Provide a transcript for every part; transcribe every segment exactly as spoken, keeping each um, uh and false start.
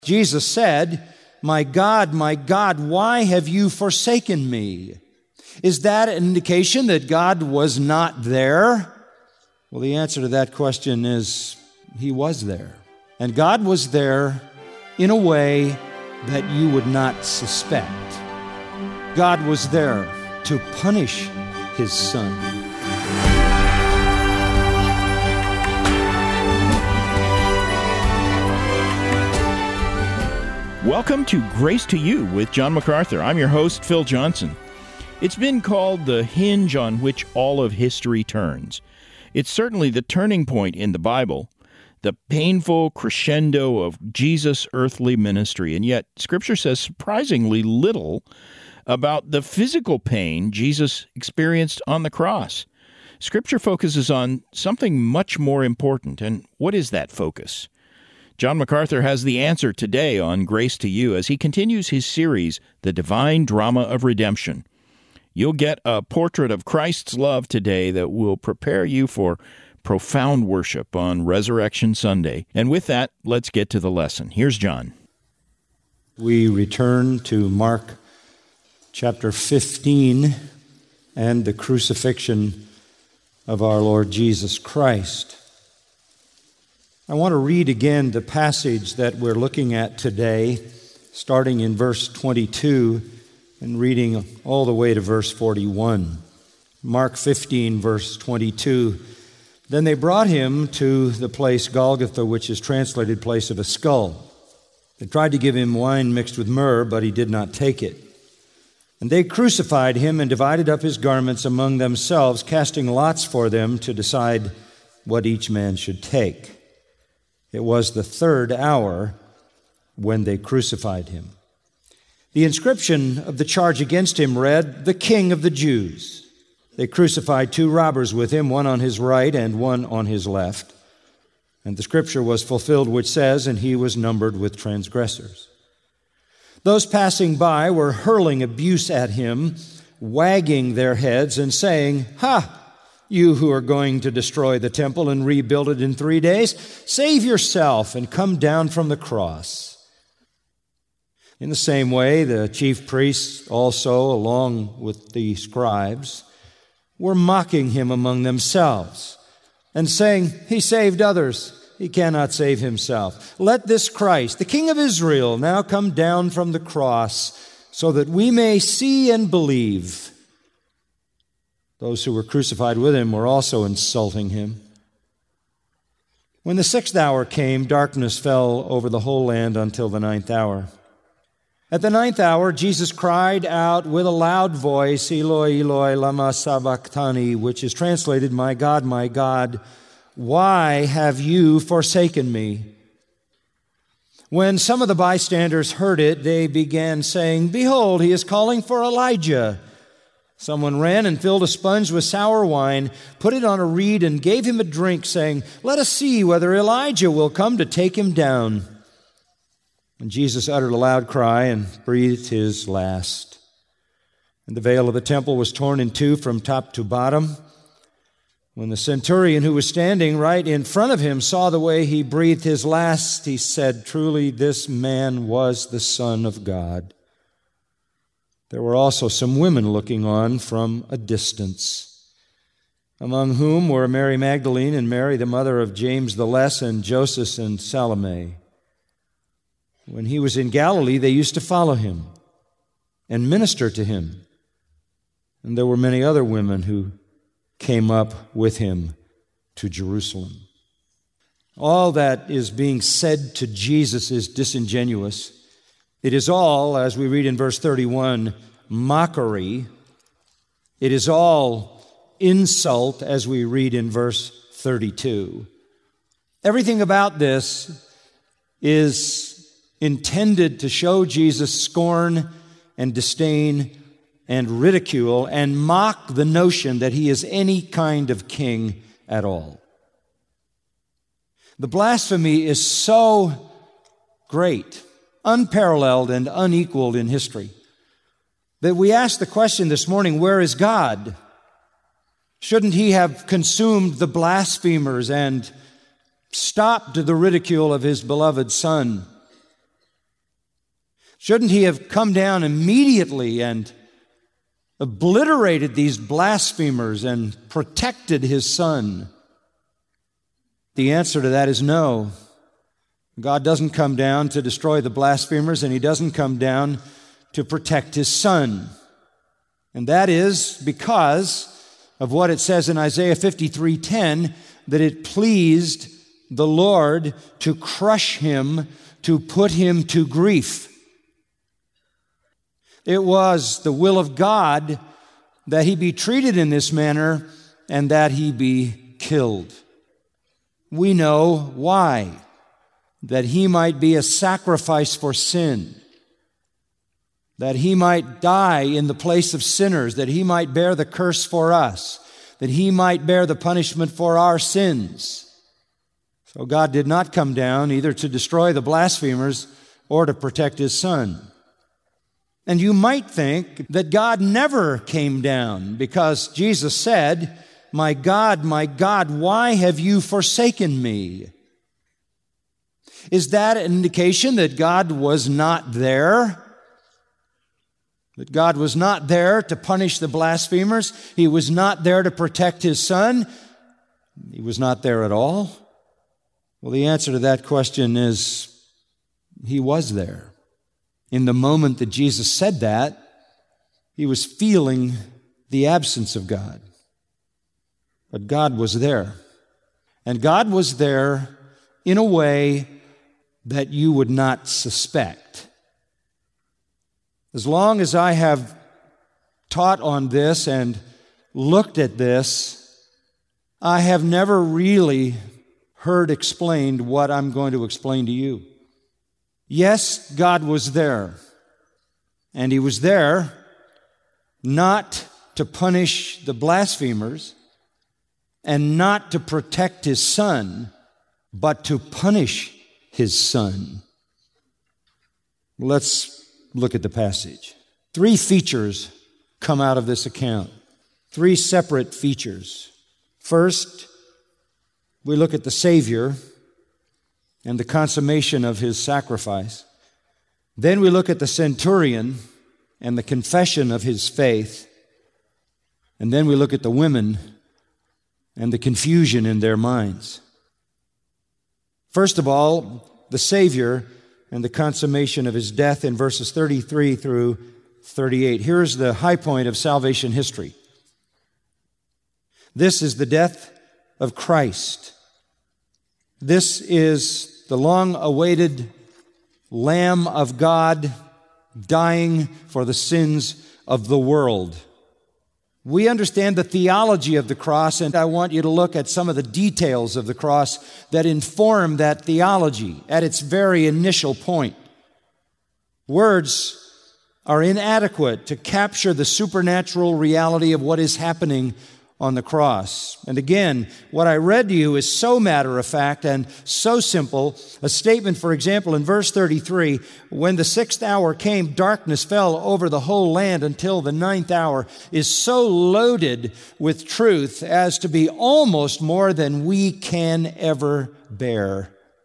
Jesus said, "My God, my God, why have you forsaken me?" Is that an indication that God was not there? Well, the answer to that question is He was there. And God was there in a way that you would not suspect. God was there to punish His Son. Welcome to Grace to You with John MacArthur. I'm your host, Phil Johnson. It's been called the hinge on which all of history turns. It's certainly the turning point in the Bible, the painful crescendo of Jesus' earthly ministry, and yet Scripture says surprisingly little about the physical pain Jesus experienced on the cross. Scripture focuses on something much more important, and what is that focus? John MacArthur has the answer today on Grace to You as he continues his series, The Divine Drama of Redemption. You'll get a portrait of Christ's love today that will prepare you for profound worship on Resurrection Sunday. And with that, let's get to the lesson. Here's John. We return to Mark chapter fifteen and the crucifixion of our Lord Jesus Christ. I want to read again the passage that we're looking at today, starting in verse twenty-two and reading all the way to verse forty-one. Mark fifteen, verse twenty-two. Then they brought him to the place Golgotha, which is translated place of a skull. They tried to give him wine mixed with myrrh, but he did not take it. And they crucified him and divided up his garments among themselves, casting lots for them to decide what each man should take. It was the third hour when they crucified him. The inscription of the charge against him read, "The King of the Jews." They crucified two robbers with him, one on his right and one on his left. And the scripture was fulfilled which says, "And he was numbered with transgressors." Those passing by were hurling abuse at him, wagging their heads and saying, "Ha! You who are going to destroy the temple and rebuild it in three days, save yourself and come down from the cross." In the same way, the chief priests also, along with the scribes, were mocking him among themselves and saying, "He saved others. He cannot save himself. Let this Christ, the King of Israel, now come down from the cross so that we may see and believe." Those who were crucified with him were also insulting him. When the sixth hour came, darkness fell over the whole land until the ninth hour. At the ninth hour, Jesus cried out with a loud voice, "Eloi, Eloi, lama sabachthani," which is translated, "My God, my God, why have you forsaken me?" When some of the bystanders heard it, they began saying, "Behold, he is calling for Elijah." Someone ran and filled a sponge with sour wine, put it on a reed, and gave him a drink, saying, "Let us see whether Elijah will come to take him down." And Jesus uttered a loud cry and breathed his last. And the veil of the temple was torn in two from top to bottom. When the centurion who was standing right in front of him saw the way he breathed his last, he said, "Truly this man was the Son of God." There were also some women looking on from a distance, among whom were Mary Magdalene and Mary, the mother of James the Less, and Joseph and Salome. When he was in Galilee, they used to follow him and minister to him. And there were many other women who came up with him to Jerusalem. All that is being said to Jesus is disingenuous. It is all, as we read in verse thirty-one, mockery. It is all insult, as we read in verse thirty-two. Everything about this is intended to show Jesus scorn and disdain and ridicule and mock the notion that he is any kind of king at all. The blasphemy is so great, unparalleled and unequaled in history, that we ask the question this morning, where is God? Shouldn't he have consumed the blasphemers and stopped the ridicule of his beloved Son? Shouldn't he have come down immediately and obliterated these blasphemers and protected his son? The answer to that is no. God doesn't come down to destroy the blasphemers, and he doesn't come down to protect his son. And that is because of what it says in Isaiah fifty-three ten, that it pleased the Lord to crush him, to put him to grief. It was the will of God that he be treated in this manner and that he be killed. We know why. That he might be a sacrifice for sin. That he might die in the place of sinners. That he might bear the curse for us. That he might bear the punishment for our sins. So God did not come down either to destroy the blasphemers or to protect his son. And you might think that God never came down because Jesus said, "My God, my God, why have you forsaken me?" Is that an indication that God was not there? That God was not there to punish the blasphemers? He was not there to protect his son? He was not there at all? Well, the answer to that question is he was there. In the moment that Jesus said that, he was feeling the absence of God. But God was there. And God was there in a way that you would not suspect. As long as I have taught on this and looked at this, I have never really heard explained what I'm going to explain to you. Yes, God was there, and he was there not to punish the blasphemers and not to protect his son, but to punish his son. Let's look at the passage. Three features come out of this account. Three separate features. First, we look at the Savior and the consummation of his sacrifice. Then we look at the centurion and the confession of his faith. And then we look at the women and the confusion in their minds. First of all, the Savior and the consummation of his death in verses thirty-three through thirty-eight. Here's the high point of salvation history. This is the death of Christ. This is the long-awaited Lamb of God dying for the sins of the world. We understand the theology of the cross, and I want you to look at some of the details of the cross that inform that theology at its very initial point. Words are inadequate to capture the supernatural reality of what is happening on the cross. And again, what I read to you is so matter-of-fact and so simple. A statement, for example, in verse thirty-three, when the sixth hour came, darkness fell over the whole land until the ninth hour, is so loaded with truth as to be almost more than we can ever bear.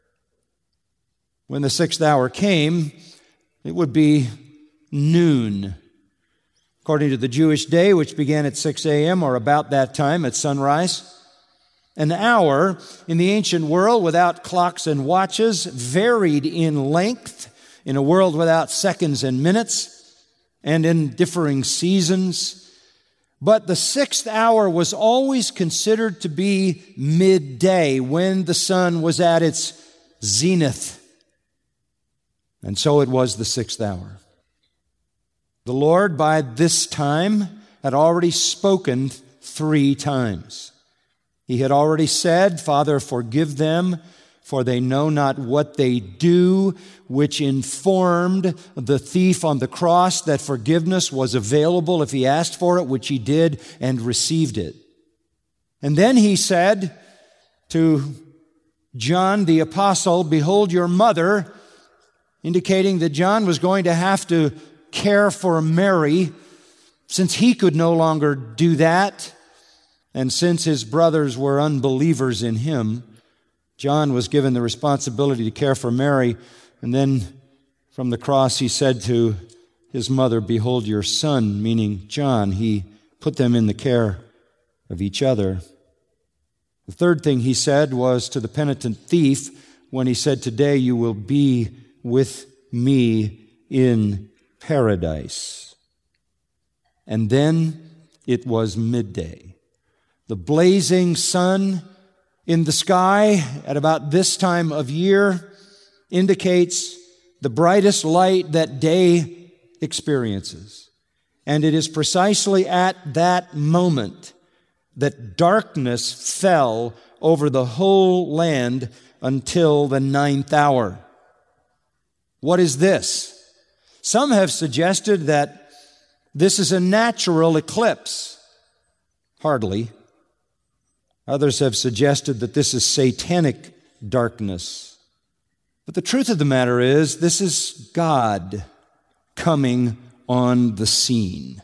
When the sixth hour came, it would be noon. According to the Jewish day, which began at six a.m. or about that time at sunrise. An hour in the ancient world without clocks and watches, varied in length, in a world without seconds and minutes, and in differing seasons. But the sixth hour was always considered to be midday, when the sun was at its zenith. And so it was the sixth hour. The Lord, by this time, had already spoken three times. He had already said, "Father, forgive them, for they know not what they do," which informed the thief on the cross that forgiveness was available if he asked for it, which he did and received it. And then he said to John the apostle, "Behold your mother," indicating that John was going to have to care for Mary, since he could no longer do that, and since his brothers were unbelievers in him. John was given the responsibility to care for Mary, and then From the cross, he said to his mother, "Behold your son," meaning John. He put them in the care of each other. The third thing he said was to the penitent thief when he said, "Today you will be with me in paradise." And then it was midday. The blazing sun in the sky at about this time of year indicates the brightest light that day experiences. And it is precisely at that moment that darkness fell over the whole land until the ninth hour. What is this? Some have suggested that this is a natural eclipse. Hardly. Others have suggested that this is satanic darkness. But the truth of the matter is, this is God coming on the scene.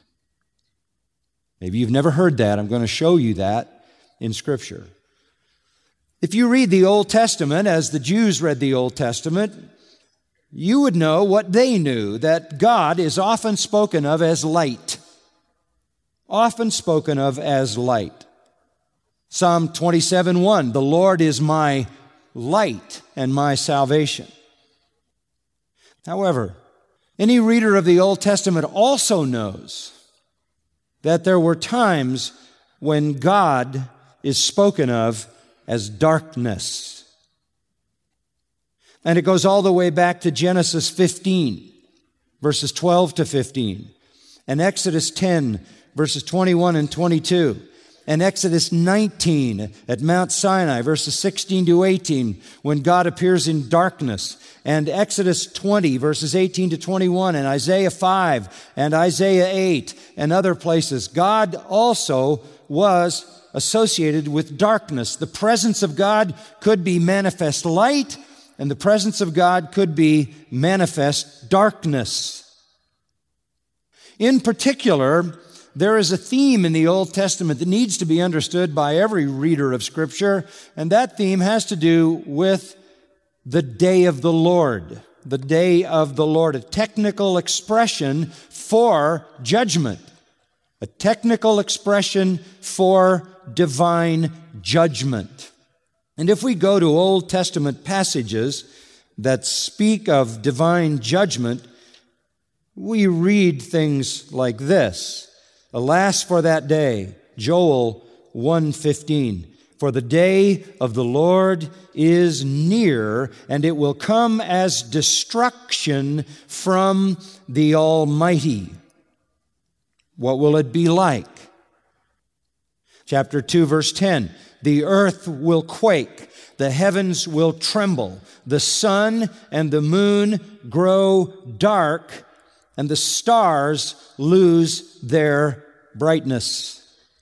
Maybe you've never heard that. I'm going to show you that in Scripture. If you read the Old Testament, as the Jews read the Old Testament, you would know what they knew, that God is often spoken of as light. Often spoken of as light. Psalm twenty-seven one, "The Lord is my light and my salvation." However, any reader of the Old Testament also knows that there were times when God is spoken of as darkness. And it goes all the way back to Genesis fifteen, verses twelve to fifteen, and Exodus ten, verses twenty-one and twenty-two, and Exodus nineteen at Mount Sinai, verses sixteen to eighteen, when God appears in darkness, and Exodus twenty, verses eighteen to twenty-one, and Isaiah five, and Isaiah eight, and other places. God also was associated with darkness. The presence of God could be manifest light, and the presence of God could be manifest darkness. In particular, there is a theme in the Old Testament that needs to be understood by every reader of Scripture, and that theme has to do with the day of the Lord. The day of the Lord, a technical expression for judgment. A technical expression for divine judgment. And if we go to Old Testament passages that speak of divine judgment, we read things like this. "Alas for that day," Joel one fifteen, "for the day of the Lord is near, and it will come as destruction from the Almighty." What will it be like? Chapter two, verse ten, "The earth will quake, the heavens will tremble, the sun and the moon grow dark, and the stars lose their brightness."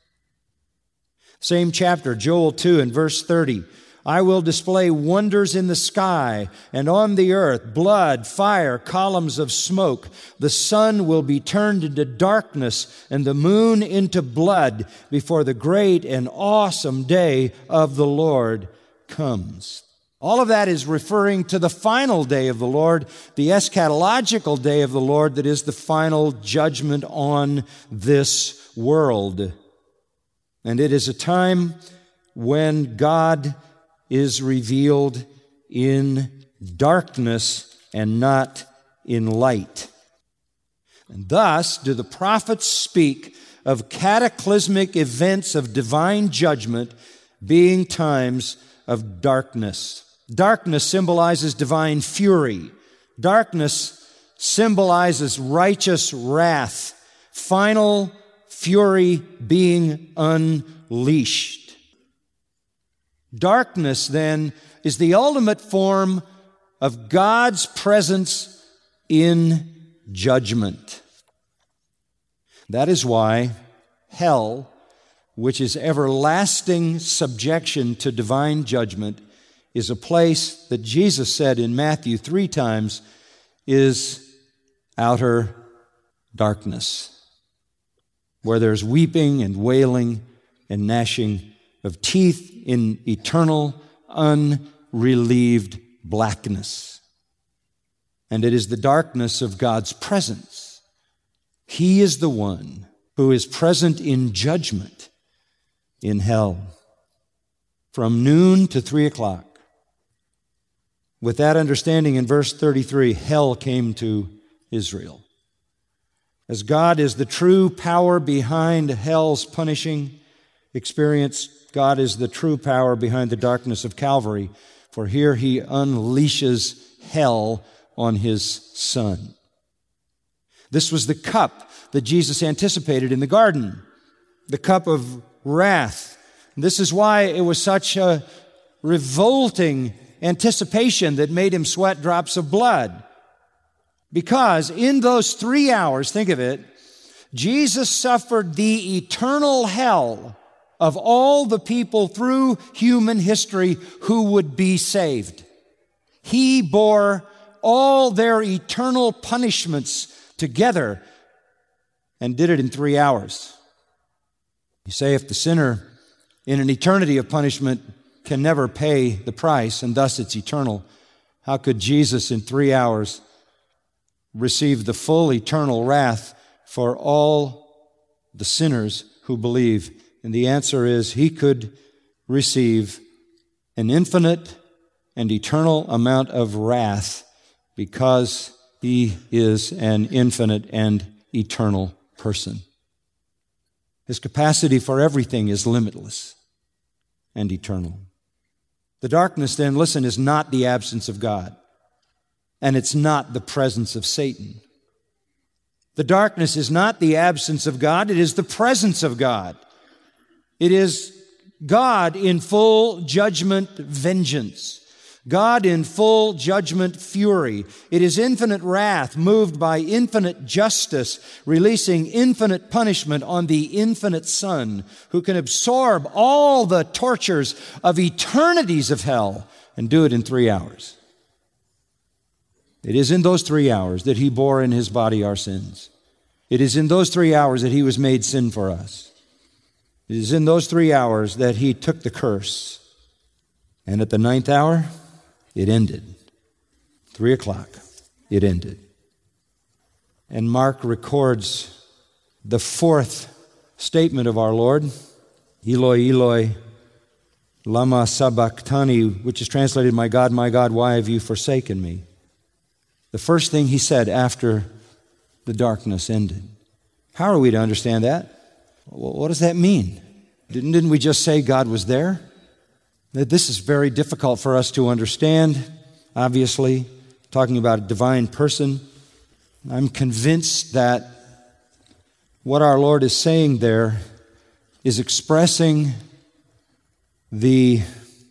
Same chapter, Joel two and verse thirty. "I will display wonders in the sky and on the earth, blood, fire, columns of smoke. The sun will be turned into darkness and the moon into blood before the great and awesome day of the Lord comes." All of that is referring to the final day of the Lord, the eschatological day of the Lord that is the final judgment on this world. And it is a time when God is revealed in darkness and not in light. And thus do the prophets speak of cataclysmic events of divine judgment being times of darkness. Darkness symbolizes divine fury. Darkness symbolizes righteous wrath, final fury being unleashed. Darkness, then, is the ultimate form of God's presence in judgment. That is why hell, which is everlasting subjection to divine judgment, is a place that Jesus said in Matthew three times is outer darkness, where there's weeping and wailing and gnashing of teeth in eternal, unrelieved blackness. and it is the darkness of God's presence. He is the one who is present in judgment in hell from noon to three o'clock. With that understanding, in verse thirty-three, hell came to Israel. As God is the true power behind hell's punishing experience, God is the true power behind the darkness of Calvary, for here he unleashes hell on his Son. This was the cup that Jesus anticipated in the garden, the cup of wrath. This is why it was such a revolting anticipation that made him sweat drops of blood. Because in those three hours, think of it, Jesus suffered the eternal hell of all the people through human history who would be saved. He bore all their eternal punishments together and did it in three hours. You say if the sinner in an eternity of punishment can never pay the price, and thus it's eternal, how could Jesus in three hours receive the full eternal wrath for all the sinners who believe? And the answer is he could receive an infinite and eternal amount of wrath because he is an infinite and eternal person. His capacity for everything is limitless and eternal. The darkness, then, listen, is not the absence of God, and it's not the presence of Satan. The darkness is not the absence of God, it is the presence of God. It is God in full judgment vengeance. God in full judgment fury. It is infinite wrath moved by infinite justice, releasing infinite punishment on the infinite Son, who can absorb all the tortures of eternities of hell and do it in three hours. It is in those three hours that he bore in his body our sins. It is in those three hours that he was made sin for us. It is in those three hours that he took the curse. And at the ninth hour, it ended. Three o'clock, it ended. And Mark records the fourth statement of our Lord, Eloi, Eloi, lama sabachthani, which is translated, my God, my God, why have you forsaken me? The first thing he said after the darkness ended. How are we to understand that? What does that mean? Didn't, didn't we just say God was there? This is very difficult for us to understand, obviously, talking about a divine person. I'm convinced that what our Lord is saying there is expressing the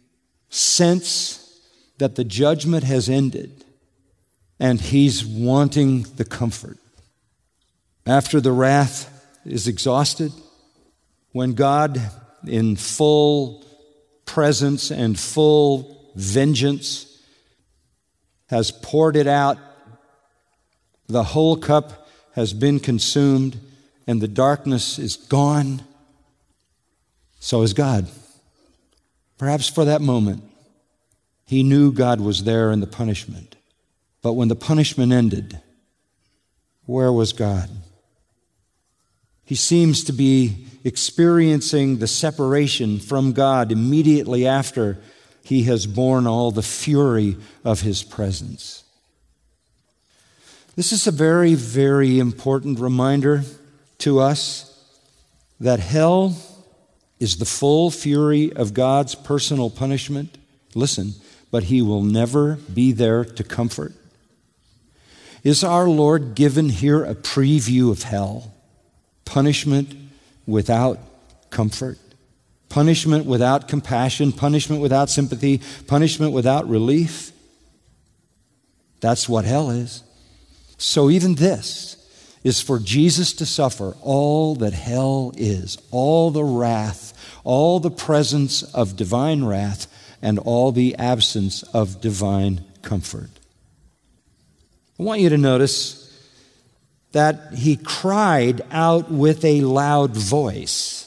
sense that the judgment has ended and he's wanting the comfort. After the wrath is exhausted, when God in full presence and full vengeance has poured it out, the whole cup has been consumed, and the darkness is gone, so is God. Perhaps for that moment, he knew God was there in the punishment. But when the punishment ended, where was God? He seems to be experiencing the separation from God immediately after he has borne all the fury of his presence. This is a very, very important reminder to us that hell is the full fury of God's personal punishment. Listen, but he will never be there to comfort. Is our Lord given here a preview of hell? Punishment without comfort, punishment without compassion, punishment without sympathy, punishment without relief. That's what hell is. So even this is for Jesus to suffer all that hell is, all the wrath, all the presence of divine wrath, and all the absence of divine comfort. I want you to notice that he cried out with a loud voice.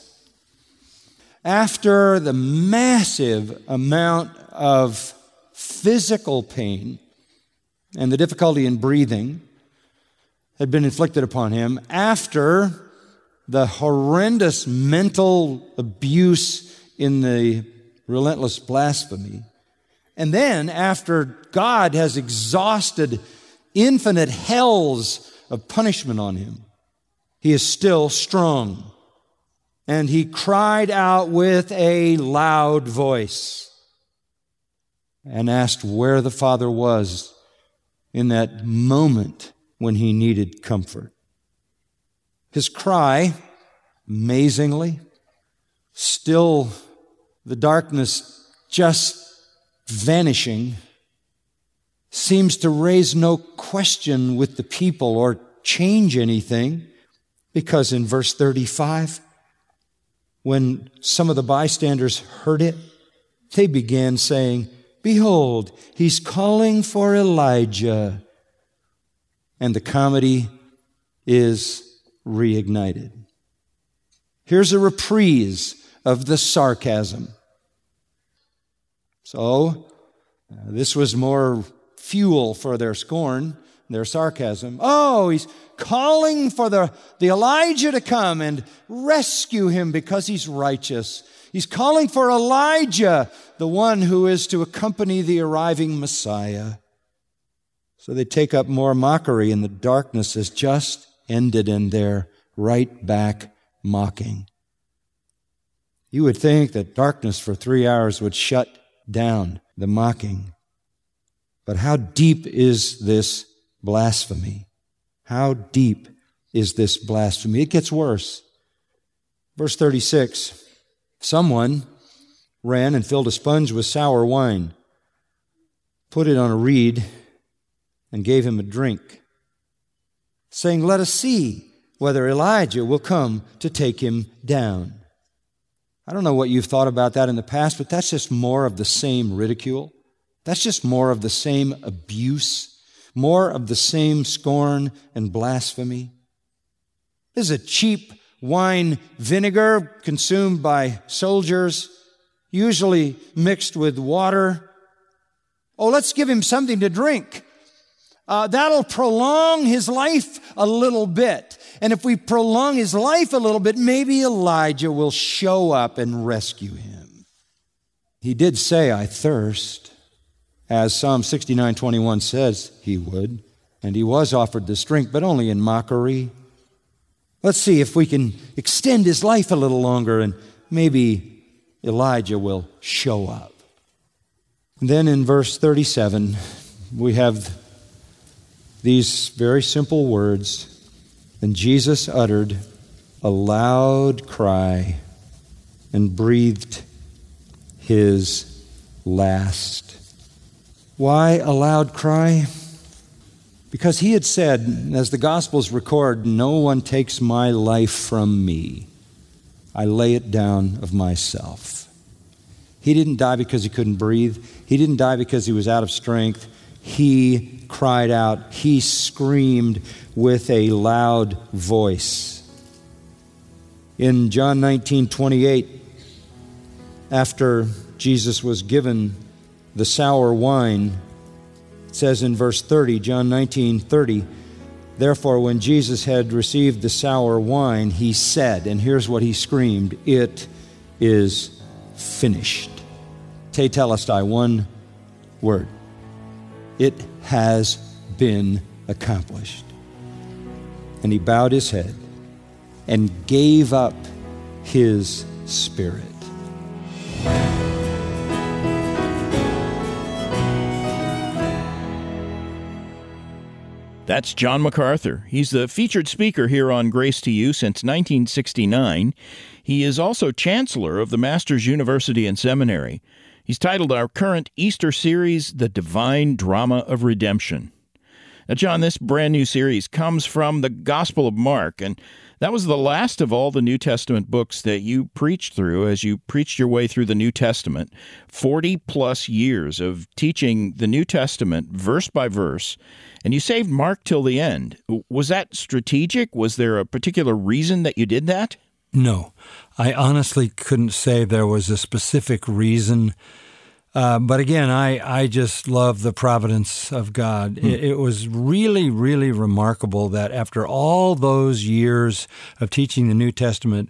After the massive amount of physical pain and the difficulty in breathing had been inflicted upon him after the horrendous mental abuse in the relentless blasphemy. And then after God has exhausted infinite hells of punishment on him, he is still strong. And he cried out with a loud voice and asked where the Father was in that moment when he needed comfort. His cry, amazingly, still the darkness just vanishing, seems to raise no question with the people or change anything, because in verse thirty-five, when some of the bystanders heard it, they began saying, "Behold, he's calling for Elijah." And the comedy is reignited. Here's a reprise of the sarcasm. So, uh, this was more fuel for their scorn, their sarcasm. Oh, he's calling for the, the Elijah to come and rescue him because he's righteous. He's calling for Elijah, the one who is to accompany the arriving Messiah. So they take up more mockery, and the darkness has just ended in their right back mocking. You would think that darkness for three hours would shut down the mocking. But how deep is this blasphemy? How deep is this blasphemy? It gets worse. Verse thirty-six, someone ran and filled a sponge with sour wine, put it on a reed, and gave him a drink, saying, "Let us see whether Elijah will come to take him down." I don't know what you've thought about that in the past, but that's just more of the same ridicule. That's just more of the same abuse, more of the same scorn and blasphemy. This is a cheap wine vinegar consumed by soldiers, usually mixed with water. Oh, let's give him something to drink. Uh, that'll prolong his life a little bit. And if we prolong his life a little bit, maybe Elijah will show up and rescue him. He did say, "I thirst," as Psalm sixty-nine twenty-one says he would. And he was offered this drink, but only in mockery. Let's see if we can extend his life a little longer, and maybe Elijah will show up. And then in verse thirty-seven, we have these very simple words. "And Jesus uttered a loud cry and breathed his last." Why a loud cry? Because he had said, as the Gospels record, "No one takes my life from me. I lay it down of myself." He didn't die because he couldn't breathe. He didn't die because he was out of strength. He cried out. He screamed with a loud voice. In John nineteen twenty-eight, after Jesus was given the sour wine, it says in verse thirty, John nineteen thirty, "Therefore when Jesus had received the sour wine, he said," and here's what he screamed, "It is finished." Tetelestai, one word. It has been accomplished. And he bowed his head and gave up his spirit. That's John MacArthur. He's the featured speaker here on Grace to You since nineteen sixty-nine. He is also chancellor of the Masters University and Seminary. He's titled our current Easter series, The Divine Drama of Redemption. Now, John, this brand new series comes from the Gospel of Mark, and that was the last of all the New Testament books that you preached through as you preached your way through the New Testament. forty-plus years of teaching the New Testament verse by verse, and you saved Mark till the end. Was that strategic? Was there a particular reason that you did that? No, I honestly couldn't say there was a specific reason. Uh, but again, I, I just love the providence of God. Mm. It, it was really, really remarkable that after all those years of teaching the New Testament,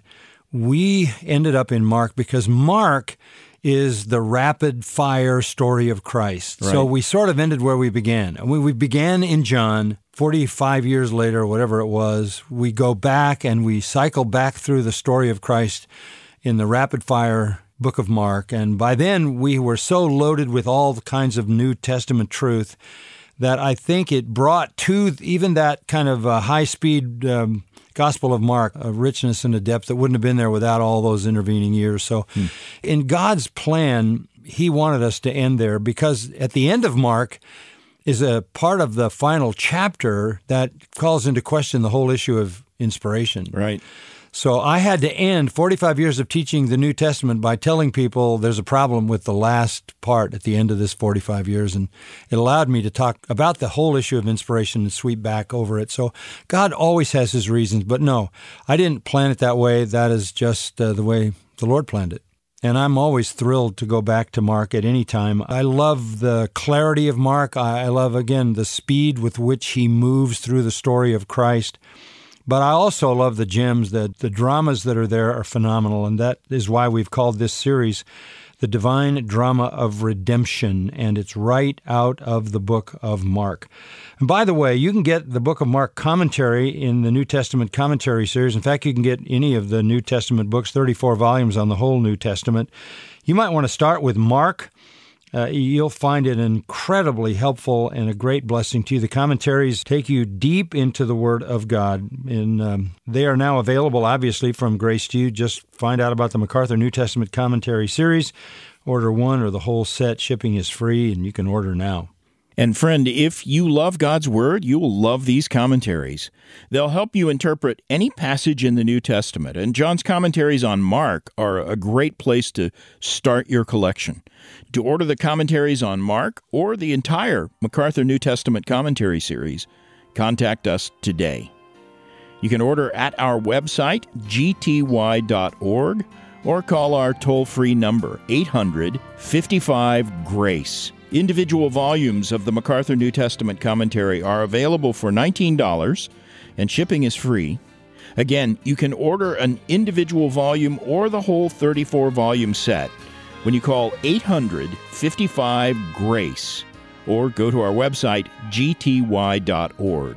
we ended up in Mark because Mark is the rapid-fire story of Christ. Right. So we sort of ended where we began. We, we began in John. forty-five years later, whatever it was, we go back and we cycle back through the story of Christ in the rapid-fire book of Mark. And by then, we were so loaded with all kinds of New Testament truth that I think it brought to even that kind of uh, high-speed um, Gospel of Mark a richness and a depth that wouldn't have been there without all those intervening years. So hmm. in God's plan, He wanted us to end there because at the end of Mark is a part of the final chapter that calls into question the whole issue of inspiration. Right. So I had to end forty-five years of teaching the New Testament by telling people there's a problem with the last part at the end of this forty-five years, and it allowed me to talk about the whole issue of inspiration and sweep back over it. So God always has His reasons, but no, I didn't plan it that way. That is just uh, the way the Lord planned it. And I'm always thrilled to go back to Mark at any time. I love the clarity of Mark. I love, again, the speed with which he moves through the story of Christ. But I also love the gems, that the dramas that are there are phenomenal, and that is why we've called this series The Divine Drama of Redemption, and it's right out of the book of Mark. And by the way, you can get the book of Mark commentary in the New Testament commentary series. In fact, you can get any of the New Testament books, thirty-four volumes on the whole New Testament. You might want to start with Mark. Uh, you'll find it incredibly helpful and a great blessing to you. The commentaries take you deep into the Word of God, and um, they are now available, obviously, from Grace to You. Just find out about the MacArthur New Testament Commentary Series. Order one or the whole set. Shipping is free, and you can order now. And friend, if you love God's Word, you will love these commentaries. They'll help you interpret any passage in the New Testament, and John's commentaries on Mark are a great place to start your collection. To order the commentaries on Mark or the entire MacArthur New Testament Commentary Series, contact us today. You can order at our website, g t y dot org, or call our toll-free number, eight hundred, fifty-five, GRACE. Individual volumes of the MacArthur New Testament Commentary are available for nineteen dollars, and shipping is free. Again, you can order an individual volume or the whole thirty-four volume set when you call eight hundred, fifty-five, GRACE, or go to our website, g t y dot org.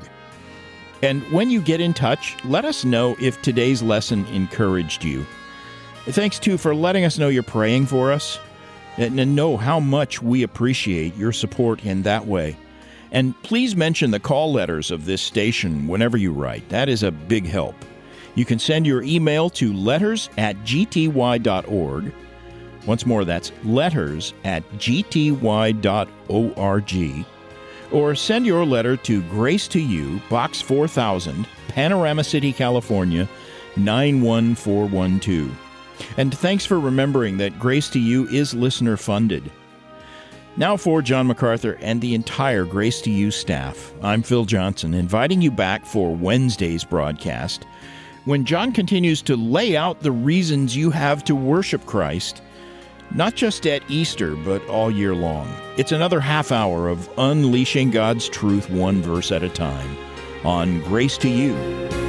And when you get in touch, let us know if today's lesson encouraged you. Thanks, too, for letting us know you're praying for us, and know how much we appreciate your support in that way. And please mention the call letters of this station whenever you write. That is a big help. You can send your email to letters at g t y dot org. Once more, that's letters at g t y dot org. Or send your letter to Grace to You, Box four thousand, Panorama City, California, nine one four one two. And thanks for remembering that Grace to You is listener-funded. Now for John MacArthur and the entire Grace to You staff, I'm Phil Johnson, inviting you back for Wednesday's broadcast, when John continues to lay out the reasons you have to worship Christ, not just at Easter, but all year long. It's another half hour of unleashing God's truth one verse at a time on Grace to You.